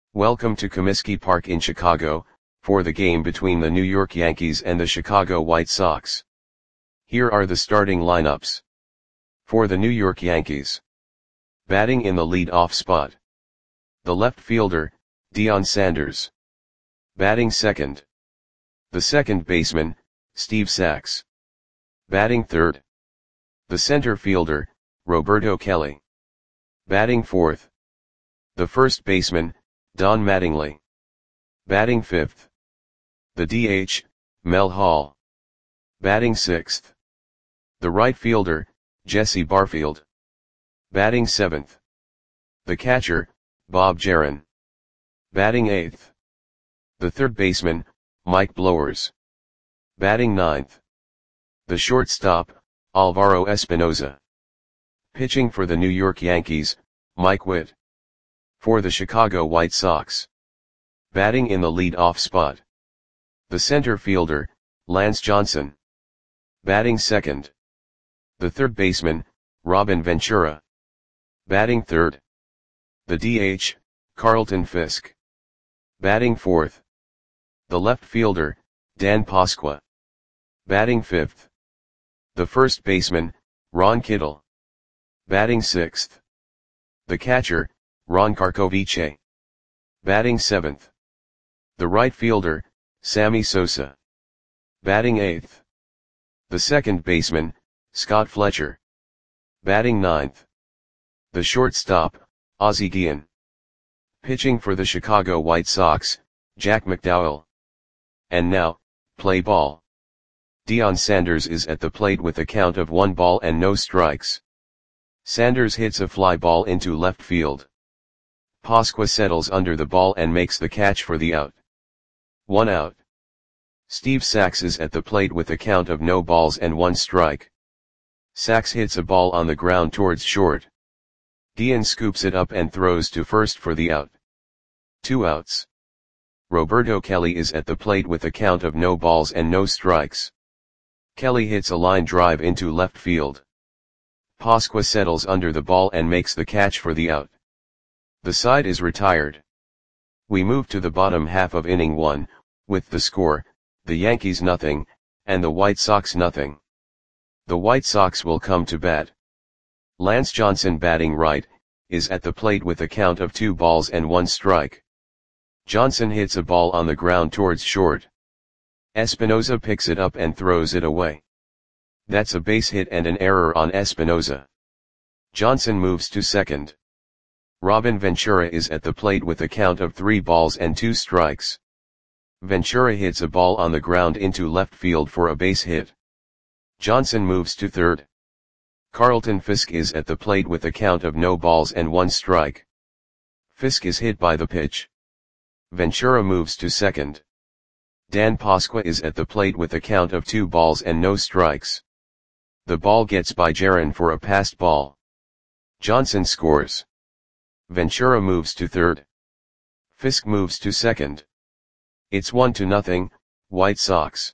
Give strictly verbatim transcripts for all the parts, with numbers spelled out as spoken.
Welcome to Comiskey Park in Chicago, for the game between the New York Yankees and the Chicago White Sox. Here are the starting lineups. For the New York Yankees. Batting in the lead-off spot. The left fielder, Deion Sanders. Batting second. The second baseman, Steve Sax. Batting third. The center fielder, Roberto Kelly. Batting fourth. The first baseman, Don Mattingly. Batting fifth. The D H, Mel Hall. Batting sixth. The right fielder, Jesse Barfield. Batting seventh. The catcher, Bob Geren. Batting eighth. The third baseman, Mike Blowers. Batting ninth. The shortstop, Alvaro Espinoza. Pitching for the New York Yankees, Mike Witt. For the Chicago White Sox. Batting in the lead-off spot. The center fielder, Lance Johnson. Batting second. The third baseman, Robin Ventura. Batting third. The D H, Carlton Fisk. Batting fourth. The left fielder, Dan Pasqua. Batting fifth. The first baseman, Ron Kittle. Batting sixth. The catcher, Ron Karkovice. Batting seventh. The right fielder, Sammy Sosa. Batting eighth. The second baseman, Scott Fletcher. Batting ninth. The shortstop, Ozzie Guillen. Pitching for the Chicago White Sox, Jack McDowell. And now, play ball. Deion Sanders is at the plate with a count of one ball and no strikes. Sanders hits a fly ball into left field. Pasqua settles under the ball and makes the catch for the out. One out. Steve Sax is at the plate with a count of no balls and one strike. Sax hits a ball on the ground towards short. Guillen scoops it up and throws to first for the out. Two outs. Roberto Kelly is at the plate with a count of no balls and no strikes. Kelly hits a line drive into left field. Pasqua settles under the ball and makes the catch for the out. The side is retired. We move to the bottom half of inning one, with the score, the Yankees nothing, and the White Sox nothing. The White Sox will come to bat. Lance Johnson, batting right, is at the plate with a count of two balls and one strike. Johnson hits a ball on the ground towards short. Espinoza picks it up and throws it away. That's a base hit and an error on Espinoza. Johnson moves to second. Robin Ventura is at the plate with a count of three balls and two strikes. Ventura hits a ball on the ground into left field for a base hit. Johnson moves to third. Carlton Fisk is at the plate with a count of no balls and one strike. Fisk is hit by the pitch. Ventura moves to second. Dan Pasqua is at the plate with a count of two balls and no strikes. The ball gets by Geren for a passed ball. Johnson scores. Ventura moves to third. Fisk moves to second. It's one to nothing, White Sox.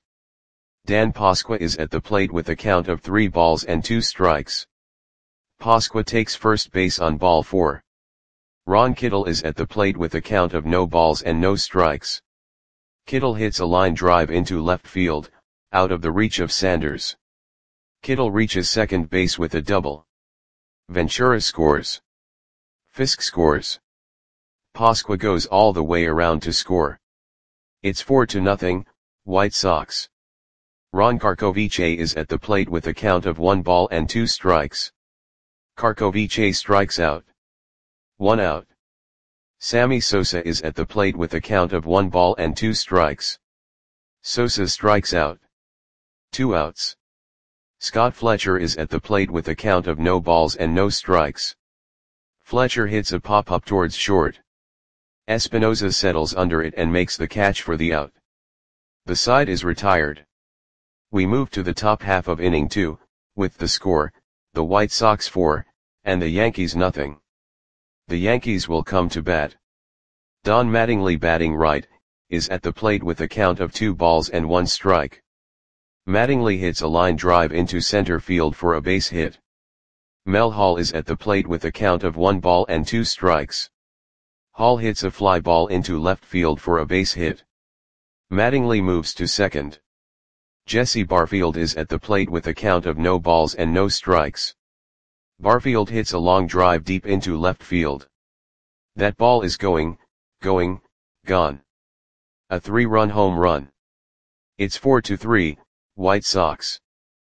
Dan Pasqua is at the plate with a count of three balls and two strikes. Pasqua takes first base on ball four. Ron Kittle is at the plate with a count of no balls and no strikes. Kittle hits a line drive into left field, out of the reach of Sanders. Kittle reaches second base with a double. Ventura scores. Fisk scores. Pasqua goes all the way around to score. It's four to nothing, White Sox. Ron Karkovice is at the plate with a count of one ball and two strikes. Karkovice strikes out. One out. Sammy Sosa is at the plate with a count of one ball and two strikes. Sosa strikes out. Two outs. Scott Fletcher is at the plate with a count of no balls and no strikes. Fletcher hits a pop-up towards short. Espinoza settles under it and makes the catch for the out. The side is retired. We move to the top half of inning two, with the score, the White Sox four, and the Yankees nothing. The Yankees will come to bat. Don Mattingly, batting right, is at the plate with a count of two balls and one strike. Mattingly hits a line drive into center field for a base hit. Mel Hall is at the plate with a count of one ball and two strikes. Hall hits a fly ball into left field for a base hit. Mattingly moves to second. Jesse Barfield is at the plate with a count of no balls and no strikes. Barfield hits a long drive deep into left field. That ball is going, going, gone. A three-run home run. It's four to three, White Sox.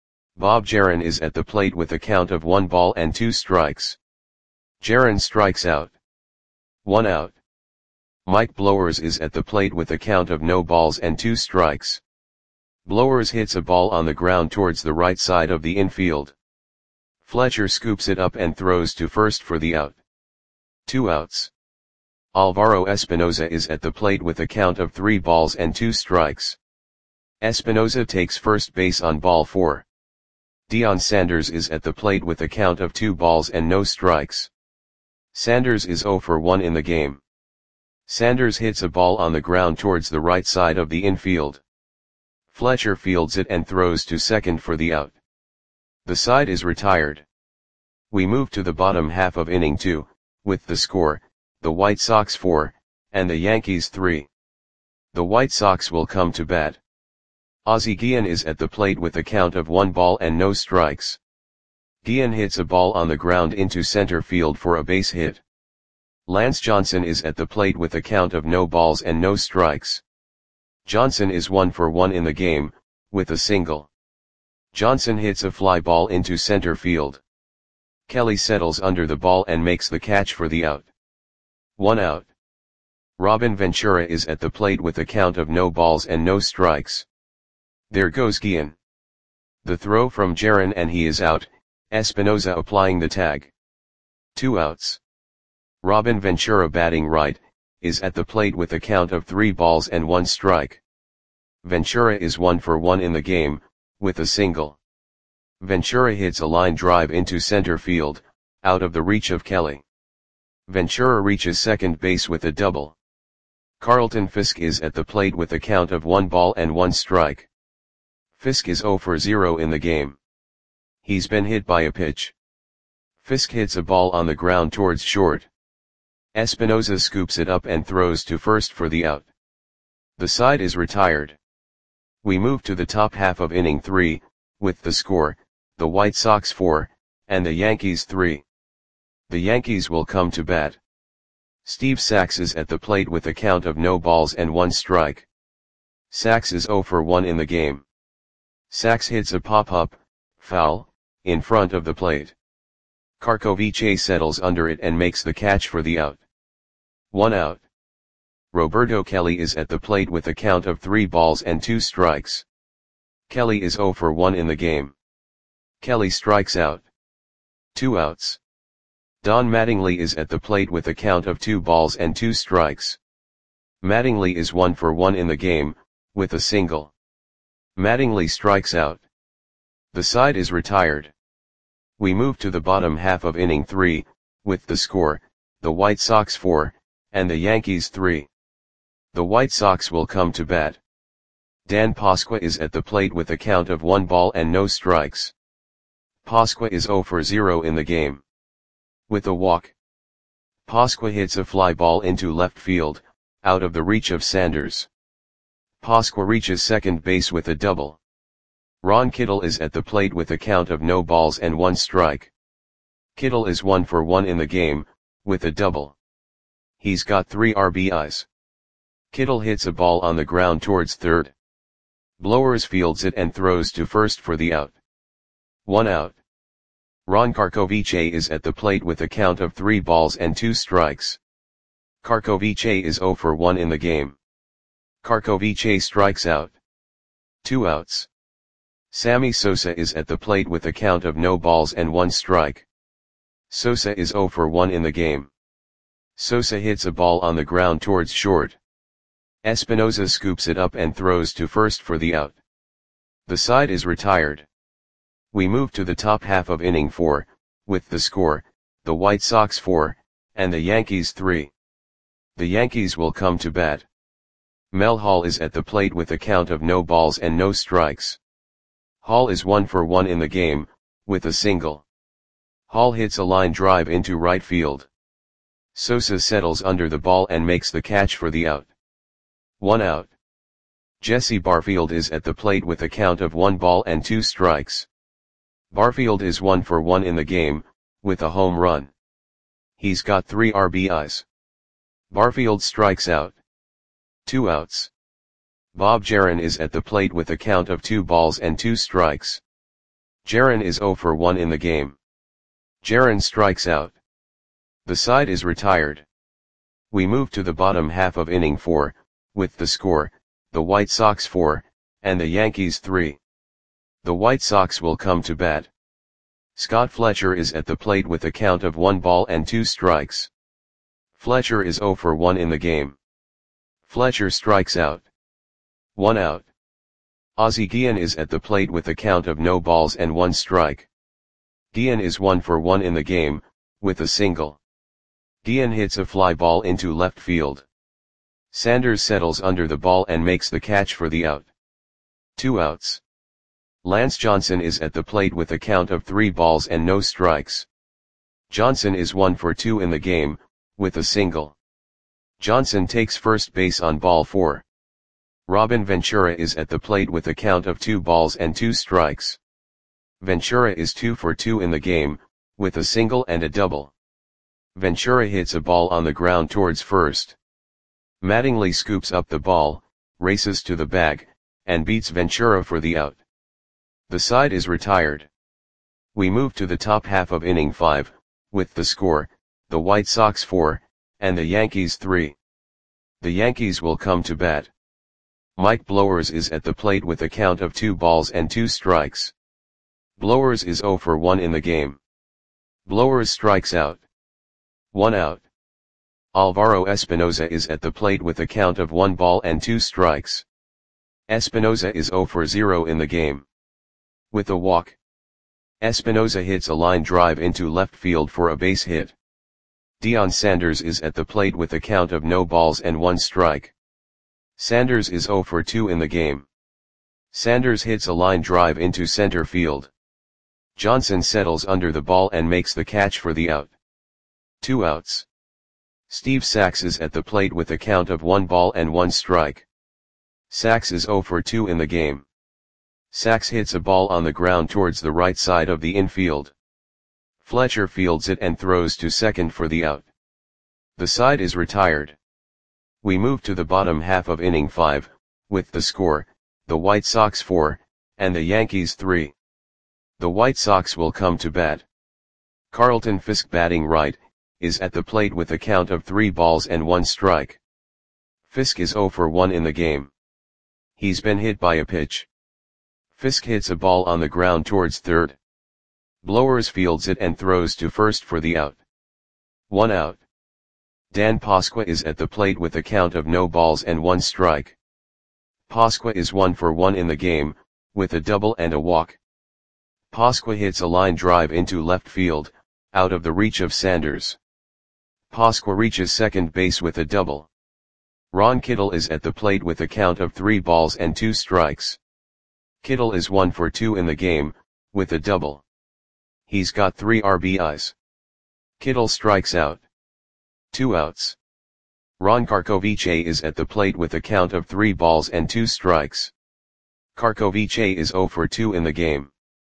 Bob Geren is at the plate with a count of one ball and two strikes. Geren strikes out. One out. Mike Blowers is at the plate with a count of no balls and two strikes. Blowers hits a ball on the ground towards the right side of the infield. Fletcher scoops it up and throws to first for the out. Two outs. Alvaro Espinoza is at the plate with a count of three balls and two strikes. Espinoza takes first base on ball four. Deion Sanders is at the plate with a count of two balls and no strikes. Sanders is zero for one in the game. Sanders hits a ball on the ground towards the right side of the infield. Fletcher fields it and throws to second for the out. The side is retired. We move to the bottom half of inning two, with the score, the White Sox four, and the Yankees three. The White Sox will come to bat. Ozzie Guillen is at the plate with a count of one ball and no strikes. Guillen hits a ball on the ground into center field for a base hit. Lance Johnson is at the plate with a count of no balls and no strikes. Johnson is one for one in the game, with a single. Johnson hits a fly ball into center field. Kelly settles under the ball and makes the catch for the out. One out. Robin Ventura is at the plate with a count of no balls and no strikes. There goes Guillen. The throw from Geren and he is out, Espinoza applying the tag. Two outs. Robin Ventura batting right, is at the plate with a count of three balls and one strike. Ventura is one for one in the game, with a single. Ventura hits a line drive into center field, out of the reach of Kelly. Ventura reaches second base with a double. Carlton Fisk is at the plate with a count of one ball and one strike. Fisk is zero for zero in the game. He's been hit by a pitch. Fisk hits a ball on the ground towards short. Espinoza scoops it up and throws to first for the out. The side is retired. We move to the top half of inning three, with the score, the White Sox four, and the Yankees three. The Yankees will come to bat. Steve Sax is at the plate with a count of no balls and one strike. Sax is zero for one in the game. Sax hits a pop-up, foul, in front of the plate. Karkovice settles under it and makes the catch for the out. One out. Roberto Kelly is at the plate with a count of three balls and two strikes. Kelly is zero for one in the game. Kelly strikes out. Two outs. Don Mattingly is at the plate with a count of two balls and two strikes. Mattingly is one for one in the game, with a single. Mattingly strikes out. The side is retired. We move to the bottom half of inning three, with the score, the White Sox four, and the Yankees three. The White Sox will come to bat. Dan Pasqua is at the plate with a count of one ball and no strikes. Pasqua is zero for zero in the game. With a walk. Pasqua hits a fly ball into left field, out of the reach of Sanders. Pasqua reaches second base with a double. Ron Kittle is at the plate with a count of no balls and one strike. Kittle is one for one in the game, with a double. He's got three R B Is. Kittle hits a ball on the ground towards third. Blowers fields it and throws to first for the out. One out. Ron Karkovice is at the plate with a count of three balls and two strikes. Karkovice is zero for one in the game. Karkovice strikes out. Two outs. Sammy Sosa is at the plate with a count of no balls and one strike. Sosa is zero for one in the game. Sosa hits a ball on the ground towards short. Espinoza scoops it up and throws to first for the out. The side is retired. We move to the top half of inning four, with the score, the White Sox four, and the Yankees three. The Yankees will come to bat. Mel Hall is at the plate with a count of no balls and no strikes. Hall is one for one in the game, with a single. Hall hits a line drive into right field. Sosa settles under the ball and makes the catch for the out. One out. Jesse Barfield is at the plate with a count of one ball and two strikes. Barfield is one for one in the game, with a home run. He's got three R B Is. Barfield strikes out. Two outs. Bob Jaron is at the plate with a count of two balls and two strikes. Jaron is zero for one in the game. Jaron strikes out. The side is retired. We move to the bottom half of inning four, with the score, the White Sox four, and the Yankees three. The White Sox will come to bat. Scott Fletcher is at the plate with a count of one ball and two strikes. Fletcher is zero for one in the game. Fletcher strikes out. One out. Ozzie Guillen is at the plate with a count of no balls and one strike. Guillen is one for one in the game, with a single. Guillen hits a fly ball into left field. Sanders settles under the ball and makes the catch for the out. Two outs. Lance Johnson is at the plate with a count of three balls and no strikes. Johnson is one for two in the game, with a single. Johnson takes first base on ball four. Robin Ventura is at the plate with a count of two balls and two strikes. Ventura is two for two in the game, with a single and a double. Ventura hits a ball on the ground towards first. Mattingly scoops up the ball, races to the bag, and beats Ventura for the out. The side is retired. We move to the top half of inning five, with the score, the White Sox four, and the Yankees three. The Yankees will come to bat. Mike Blowers is at the plate with a count of two balls and two strikes. Blowers is zero for one in the game. Blowers strikes out. One out. Alvaro Espinoza is at the plate with a count of one ball and two strikes. Espinoza is zero for zero in the game. With a walk. Espinoza hits a line drive into left field for a base hit. Deion Sanders is at the plate with a count of no balls and one strike. Sanders is zero for two in the game. Sanders hits a line drive into center field. Johnson settles under the ball and makes the catch for the out. Two outs. Steve Sax is at the plate with a count of one ball and one strike. Sax is zero for two in the game. Sax hits a ball on the ground towards the right side of the infield. Fletcher fields it and throws to second for the out. The side is retired. We move to the bottom half of inning five, with the score, the White Sox four, and the Yankees three. The White Sox will come to bat. Carlton Fisk, batting right, is at the plate with a count of three balls and one strike. Fisk is zero for one in the game. He's been hit by a pitch. Fisk hits a ball on the ground towards third. Blowers fields it and throws to first for the out. One out. Dan Pasqua is at the plate with a count of no balls and one strike. Pasqua is one for one in the game, with a double and a walk. Pasqua hits a line drive into left field, out of the reach of Sanders. Pasqua reaches second base with a double. Ron Kittle is at the plate with a count of three balls and two strikes. Kittle is one for two in the game, with a double. He's got three R B Is. Kittle strikes out. Two outs. Ron Karkovice is at the plate with a count of three balls and two strikes. Karkovice is zero for two in the game.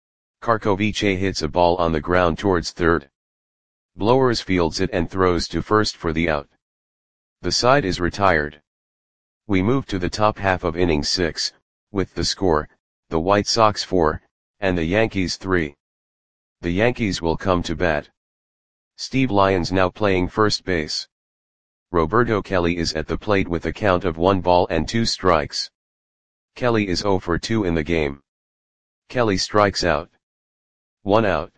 Karkovice hits a ball on the ground towards third. Blowers fields it and throws to first for the out. The side is retired. We move to the top half of inning six, with the score, the White Sox four, and the Yankees three. The Yankees will come to bat. Steve Lyons now playing first base. Roberto Kelly is at the plate with a count of one ball and two strikes. Kelly is zero for two in the game. Kelly strikes out. One out.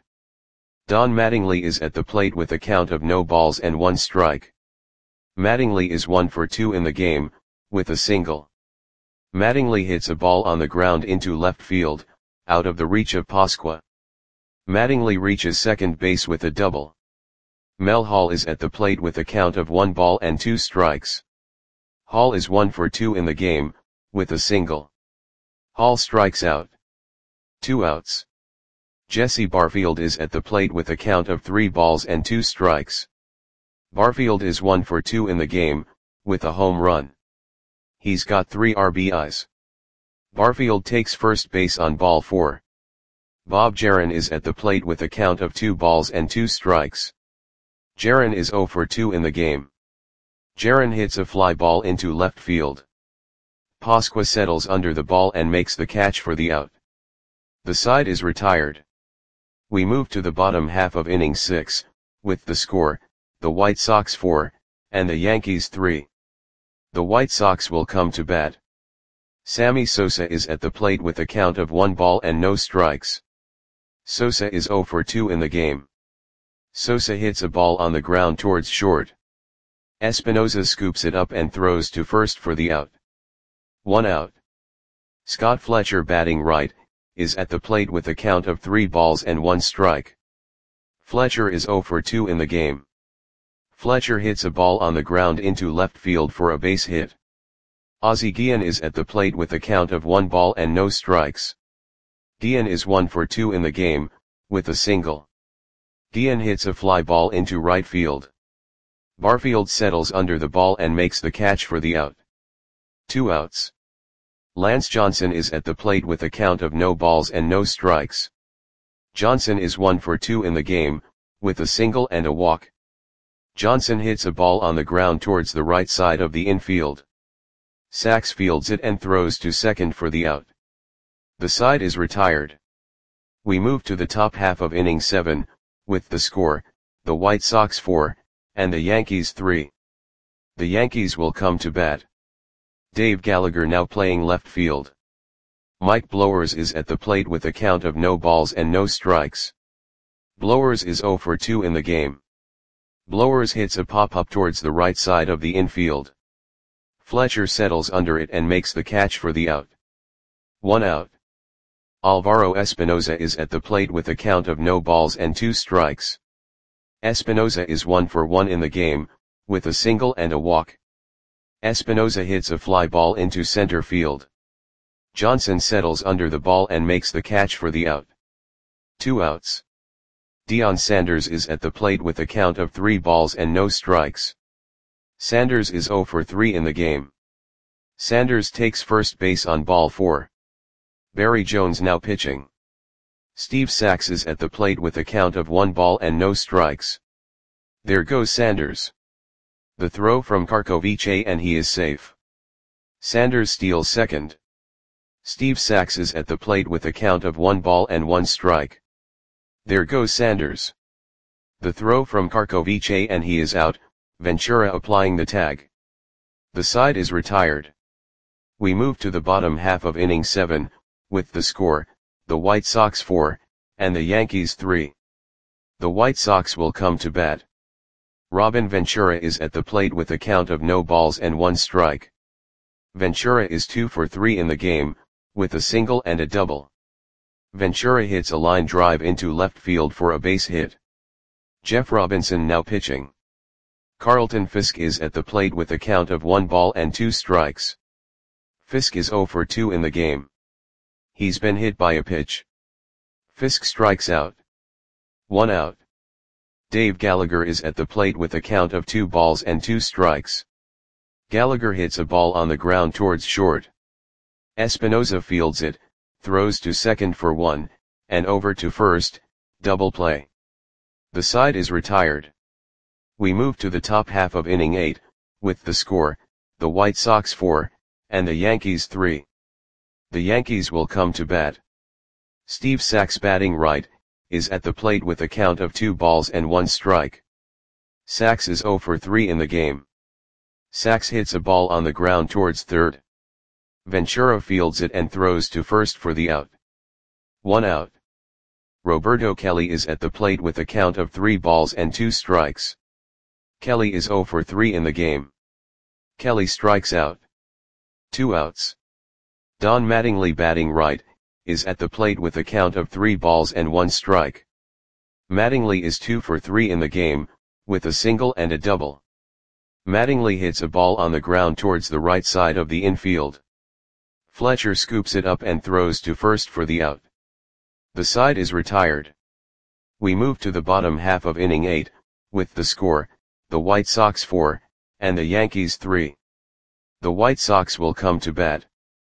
Don Mattingly is at the plate with a count of no balls and one strike. Mattingly is one for two in the game, with a single. Mattingly hits a ball on the ground into left field, out of the reach of Pasqua. Mattingly reaches second base with a double. Mel Hall is at the plate with a count of one ball and two strikes. Hall is one for two in the game, with a single. Hall strikes out. Two outs. Jesse Barfield is at the plate with a count of three balls and two strikes. Barfield is one for two in the game, with a home run. He's got three R B Is. Barfield takes first base on ball four. Bob Geren is at the plate with a count of two balls and two strikes. Geren is zero for two in the game. Geren hits a fly ball into left field. Pasqua settles under the ball and makes the catch for the out. The side is retired. We move to the bottom half of inning six, with the score, the White Sox four, and the Yankees three. The White Sox will come to bat. Sammy Sosa is at the plate with a count of one ball and no strikes. Sosa is zero for two in the game. Sosa hits a ball on the ground towards short. Espinosa scoops it up and throws to first for the out. One out. Scott Fletcher, batting right, is at the plate with a count of three balls and one strike. Fletcher is zero for two in the game. Fletcher hits a ball on the ground into left field for a base hit. Ozzie Guillen is at the plate with a count of one ball and no strikes. Guillen is one for two in the game, with a single. Guillen hits a fly ball into right field. Barfield settles under the ball and makes the catch for the out. Two outs. Lance Johnson is at the plate with a count of no balls and no strikes. Johnson is one for two in the game, with a single and a walk. Johnson hits a ball on the ground towards the right side of the infield. Sachs fields it and throws to second for the out. The side is retired. We move to the top half of inning seven, with the score, the White Sox four, and the Yankees three. The Yankees will come to bat. Dave Gallagher now playing left field. Mike Blowers is at the plate with a count of no balls and no strikes. Blowers is zero for two in the game. Blowers hits a pop-up towards the right side of the infield. Fletcher settles under it and makes the catch for the out. One out. Alvaro Espinosa is at the plate with a count of no balls and two strikes. Espinosa is one for one in the game, with a single and a walk. Espinosa hits a fly ball into center field. Johnson settles under the ball and makes the catch for the out. Two outs. Deion Sanders is at the plate with a count of three balls and no strikes. Sanders is zero for three in the game. Sanders takes first base on ball four. Barry Jones now pitching. Steve Sachs is at the plate with a count of one ball and no strikes. There goes Sanders. The throw from Karkovice and he is safe. Sanders steals second. Steve Sachs is at the plate with a count of one ball and one strike. There goes Sanders. The throw from Karkovice and he is out, Ventura applying the tag. The side is retired. We move to the bottom half of inning seven, with the score, the White Sox four, and the Yankees three. The White Sox will come to bat. Robin Ventura is at the plate with a count of no balls and one strike. Ventura is two for three in the game, with a single and a double. Ventura hits a line drive into left field for a base hit. Jeff Robinson now pitching. Carlton Fisk is at the plate with a count of one ball and two strikes. Fisk is zero for two in the game. He's been hit by a pitch. Fisk strikes out. One out. Dave Gallagher is at the plate with a count of two balls and two strikes. Gallagher hits a ball on the ground towards short. Espinosa fields it, throws to second for one, and over to first, double play. The side is retired. We move to the top half of inning eight, with the score, the White Sox four, and the Yankees three. The Yankees will come to bat. Steve Sachs, batting right, is at the plate with a count of two balls and one strike. Sachs is zero for three in the game. Sachs hits a ball on the ground towards third. Ventura fields it and throws to first for the out. One out. Roberto Kelly is at the plate with a count of three balls and two strikes. Kelly is zero for three in the game. Kelly strikes out. Two outs. Don Mattingly, batting right, is at the plate with a count of three balls and one strike. Mattingly is two for three in the game, with a single and a double. Mattingly hits a ball on the ground towards the right side of the infield. Fletcher scoops it up and throws to first for the out. The side is retired. We move to the bottom half of inning eight, with the score, the White Sox four, and the Yankees three. The White Sox will come to bat.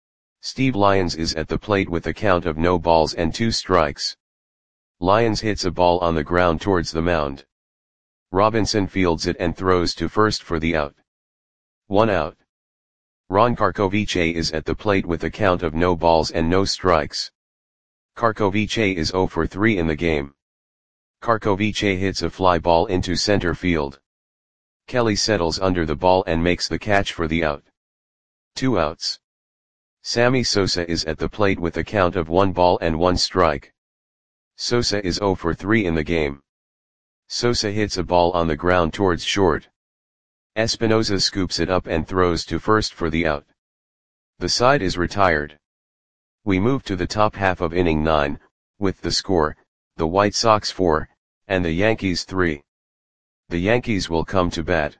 Steve Lyons is at the plate with a count of no balls and two strikes. Lyons hits a ball on the ground towards the mound. Robinson fields it and throws to first for the out. One out. Ron Karkovice is at the plate with a count of no balls and no strikes. Karkovice is zero for three in the game. Karkovice hits a fly ball into center field. Kelly settles under the ball and makes the catch for the out. Two outs. Sammy Sosa is at the plate with a count of one ball and one strike. Sosa is zero for three in the game. Sosa hits a ball on the ground towards short. Espinosa scoops it up and throws to first for the out. The side is retired. We move to the top half of inning nine, with the score, the White Sox four, and the Yankees three. The Yankees will come to bat.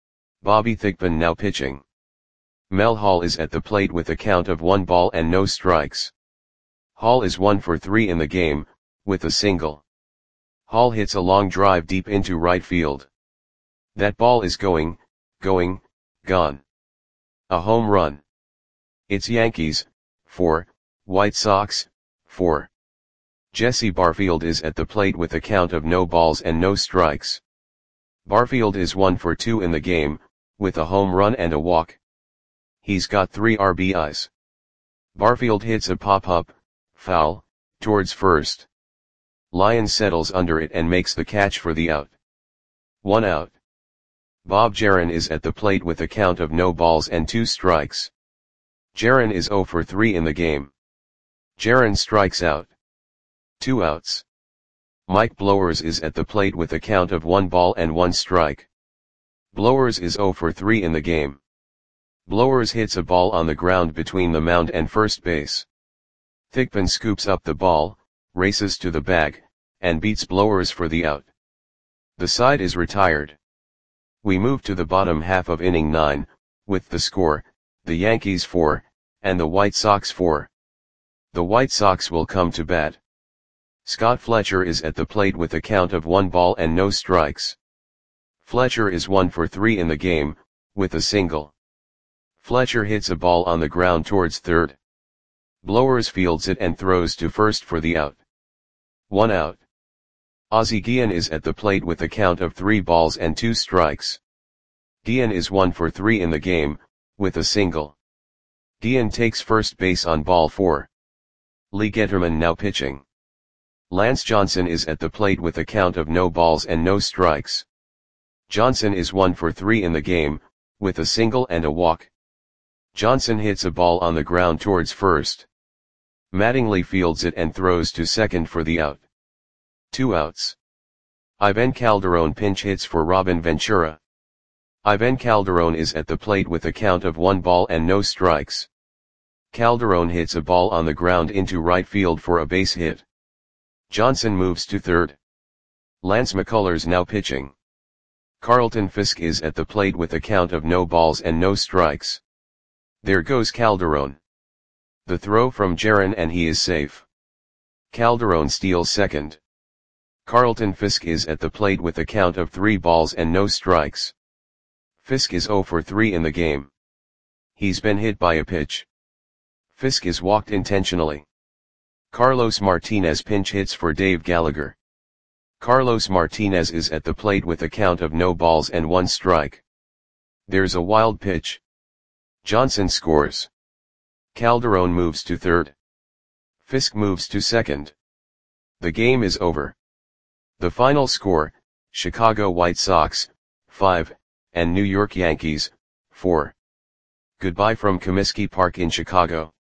Bobby Thigpen now pitching. Mel Hall is at the plate with a count of one ball and no strikes. Hall is one for three in the game, with a single. Hall hits a long drive deep into right field. That ball is going, going, gone. A home run. It's Yankees, four, White Sox, four. Jesse Barfield is at the plate with a count of no balls and no strikes. Barfield is one for two in the game, with a home run and a walk. He's got three R B Is. Barfield hits a pop-up, foul, towards first. Lyons settles under it and makes the catch for the out. One out. Bob Jaron is at the plate with a count of no balls and two strikes. Jaron is zero for three in the game. Jaron strikes out. Two outs. Mike Blowers is at the plate with a count of one ball and one strike. Blowers is zero for three in the game. Blowers hits a ball on the ground between the mound and first base. Thigpen scoops up the ball, races to the bag, and beats Blowers for the out. The side is retired. We move to the bottom half of inning nine, with the score, the Yankees four, and the White Sox four. The White Sox will come to bat. Scott Fletcher is at the plate with a count of one ball and no strikes. Fletcher is one for three in the game, with a single. Fletcher hits a ball on the ground towards third. Blowers fields it and throws to first for the out. One out. Ozzie Guillen is at the plate with a count of three balls and two strikes. Guillen is one for three in the game, with a single. Guillen takes first base on ball four. Lee Getterman now pitching. Lance Johnson is at the plate with a count of no balls and no strikes. Johnson is one for three in the game, with a single and a walk. Johnson hits a ball on the ground towards first. Mattingly fields it and throws to second for the out. Two outs. Ivan Calderon pinch hits for Robin Ventura. Ivan Calderon is at the plate with a count of one ball and no strikes. Calderon hits a ball on the ground into right field for a base hit. Johnson moves to third. Lance McCullers now pitching. Carlton Fisk is at the plate with a count of no balls and no strikes. There goes Calderon. The throw from Jaron and he is safe. Calderon steals second. Carlton Fisk is at the plate with a count of three balls and no strikes. Fisk is zero for three in the game. He's been hit by a pitch. Fisk is walked intentionally. Carlos Martinez pinch hits for Dave Gallagher. Carlos Martinez is at the plate with a count of no balls and one strike. There's a wild pitch. Johnson scores. Calderon moves to third. Fisk moves to second. The game is over. The final score, Chicago White Sox, five, and New York Yankees, four. Goodbye from Comiskey Park in Chicago.